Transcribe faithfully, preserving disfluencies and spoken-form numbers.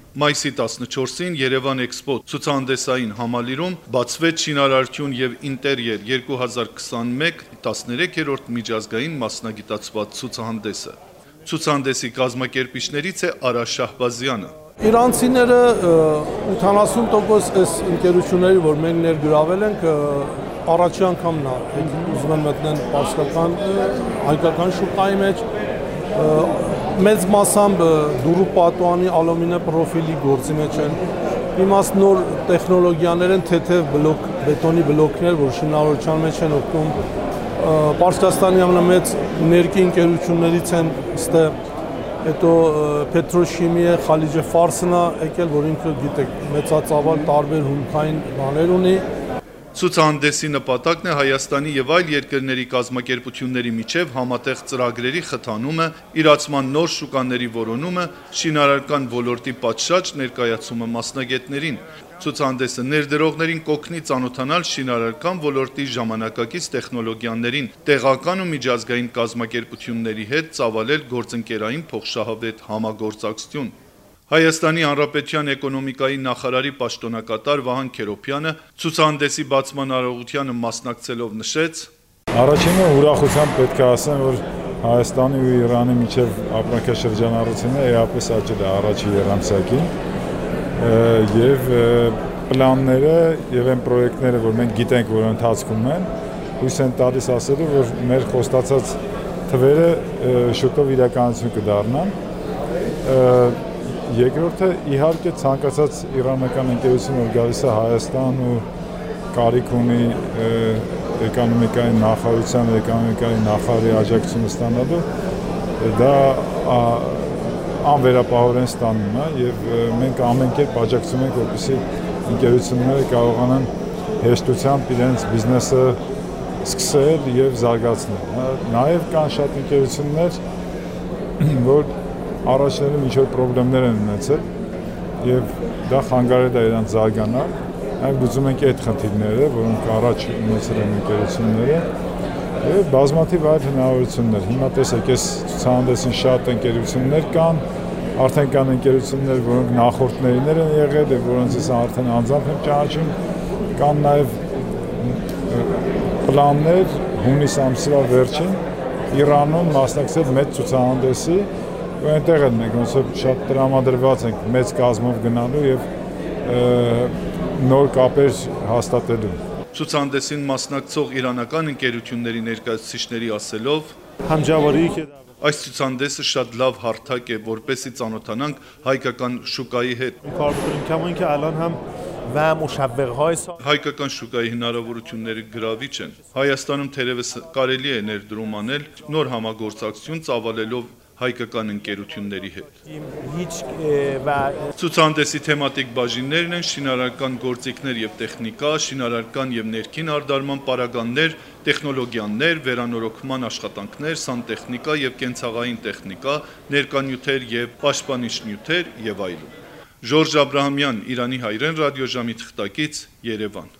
Մայիսի տասնչորսին Երևան Էքսպո ցուցահանդեսային համալիրում բացվեց շինարարություն եւ ինտերիեր երկու հազար քսանմեկ տասներեքերորդ միջազգային մասնագիտացված ցուցահանդեսը։ Ցուցահանդեսի կազմակերպիչներից է Արա Շահբազյանը։ Իրանցիները ութանասուն տոկոս այս ընկերությունների, որ մենք ներգրավել ենք, առաջի անգամն է ուզում են մտնեն պարսկական հայկական շուկայի մեջ, մեծ մասամբ դուրու պատուանի ալումինե պրոֆիլի գործի մեջ են, իմաստ նոր տեխնոլոգիաներ են, թեթև բլոկ, բետոնի բլոկներ, որ շինարարության մեջ են օգնում, Պարսկաստանի ամենամեծ ներքի ընկերություններից են ստե, հետո Պետրոշիմիա Խալիջե Ֆարսն է եկել, որ ինքը գիտեք մեծածավալ տարբեր հումքային բաներ ունի։ Ցուցահանդեսի նպատակն է Հայաստանի եւ այլ երկրների կազմակերպությունների միջև համատեղ ծրագրերի խթանումը, իրացման նոր շուկաների որոնումը, շինարարական ոլորտի պատշաճ ներկայացումը մասնագետներին։ Ցուցահանդեսը ներդրողներին կօգնի ծանոթանալ շինարարական ոլորտի ժամանակակից տեխնոլոգիաներին, տեղական ու միջազգային կազմակերպությունների հետ ծավալել գործընկերային փոխշահավետ համագործակցություն։ Հայաստանի Հանրապետության էկոնոմիկայի նախարարի պաշտոնակատար Վահան Քերոփյանը ցուցահանդեսի բացման արարողությանը մասնակցելով նշեց. Առաջինը ուրախությամբ պետք է ասեմ, որ Հայաստանի ու Իրանի միջև ապրանքաշրջանառությունը էապես աճել է առաջի երամսյակին եւ պլանները եւ այն պրոյեկտները, որ մենք գիտենք, որ ընթացքում են, հույս են տալիս ասելու, որ մեր խոստացած թվերը շուտով իրականություն կդառնան։ Երկրորդը իհարկե ցանկացած իրանական ընկերություն, որ գալիս է Հայաստան ու կարիք ունի էկոնոմիկայի նախարարության, էկոնոմիկայի նախարարի աջակցությունը ստանալու, դա անվերապահորեն ստանում է եւ մենք ամեն կերպ աջակցում ենք, որպեսզի ընկերությունները կարողանան հեշտությամբ իրենց բիզնեսը սկսել եւ զարգացնել։ Նաեւ կան շատ ընկերություններ, որ առաջներում ինչ-որ պրոբլեմներ են ունեցել եւ դա խանգարել է իրենց զարգանալ, այլ լուծում ենք այդ խնդիրները, որոնք առաջ ունեցել են ընկերությունները եւ բազմաթիվ այլ հնարավորություններ։ Հիմա տեսեք, այս ցուցահանդեսին շատ ընկերություններ կան, արդեն կան ընկերություններ, որոնք նախորդներիներ են եղել եւ որոնց ես արդեն անձամբ եմ ճանաչում, կան նաեւ պլաններ հունիս ամսվա վերջին Իրանում մասնակցել մեծ ցուցահանդեսի, ու այնտեղ են մենք ոնց որ շատ տրամադրված ենք մեծ կազմով գնալու եւ նոր կապեր հաստատելու։ Ցուցահանդեսին մասնակցող իրանական ընկերությունների ներկայացուցիչների ասելով, այս ցուցահանդեսը շատ լավ հարթակ է, որպեսզի ծանոթանանք հայկական շուկայի հետ։ Հայկական շուկայի հնարավորությունները գրավիչ են։ Հայաստանում թերևս կարելի է ներդրում անել նոր համագործակցություն ծավալելով հայկական ընկերությունների հետ։ Ցուցահանդեսի թեմատիկ բաժիններն են շինարարական գործիքներ եւ տեխնիկա, շինարարական եւ ներքին արտադրման պարագաներ, տեխնոլոգիաներ, վերանորոգման աշխատանքներ, սանտեխնիկա եւ կենցաղային տեխնիկա, ներկանյութեր եւ պաշտպանիչ նյութեր եւ այլն։ Ժորժ Աբրահամյան, Իրանի հայրեն ռադիոժամի թղթակից, Երևան։